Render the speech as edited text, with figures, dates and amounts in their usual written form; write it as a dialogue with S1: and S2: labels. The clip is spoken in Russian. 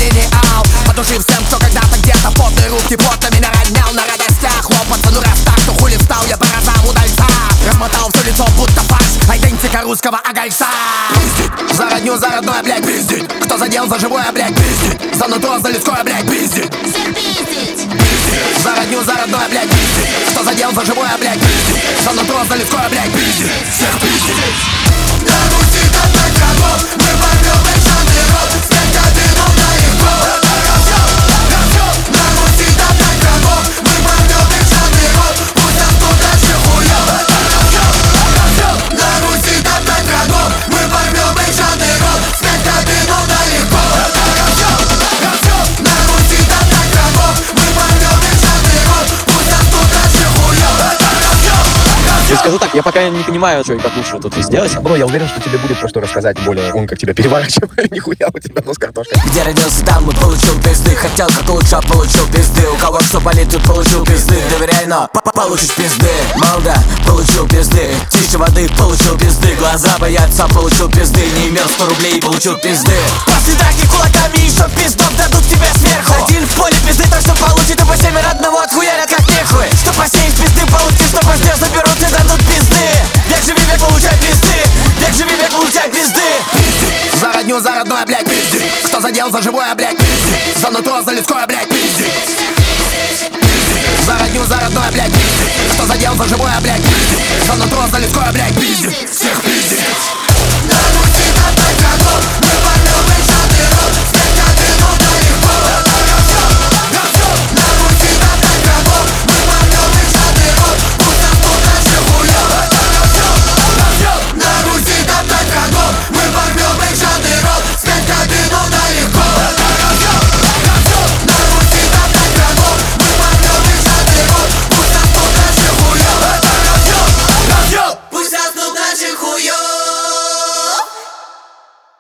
S1: миллениал. От души всем, кто когда-то где-то потные руки плотно меня ронял. На радостях хлопаться, ну раз так, то хули встал я по разам удальца. Размотал все лицо, будто фарш, айдентика русского огольца. Пиздит, за родню, за родное, блядь, пиздит. Кто задел за живое, блядь, пиздит. За нутро, за людское, блядь, пиздит. За родню, за родное, блядь, пиздит. Кто задел за живое, блядь, пиздит. За нутро, за людское, блядь, пиздит. Всех пиздит.
S2: На Руси до 5 врагов, мы порвем весь народ. Снять кабину на их год. На Руси до 5 врагов, мы порвем весь народ. Пусть растут дальше хуёв. На Руси до 5 врагов, мы порвем весь народ. Снять кабину на их год. На Руси до 5 врагов, мы порвем весь народ. Пусть растут дальше хуёв.
S3: Я скажу так, я пока не понимаю, что и как лучше тут сделать.
S4: Бро, я уверен, что тебе будет про что рассказать более. Он как тебя переворачивает, нихуя у тебя нос картошкой.
S1: Где родился, там и получил пизды. Хотел как лучше, а получил пизды. У кого что болит, тут получил пизды. Доверяй, но получишь пизды. Молда, получил пизды. Тише воды, получил пизды. Глаза боятся, получил пизды. Не имел 100 рублей, получил пизды. После драки кулаками еще пиздов дадут тебе сверху. Один в поле пизды, так что получит. И по 7 одного отхуярят как нехуй. Что посеешь пизды, получишь, что позднее заберут и дадут пизды. Век живи, век получай пизды. Век живи, век получай пизды. За родню, за родное, блядь, пиздит. Кто задел за живое, блядь, пиздит. За нутро, за людское, блядь, пиздит. За родню, за родное, блядь, пиздит. Кто задел за живое, блядь, пиздит. За нутро, за людское, блядь, пиздит. Всех пиздит.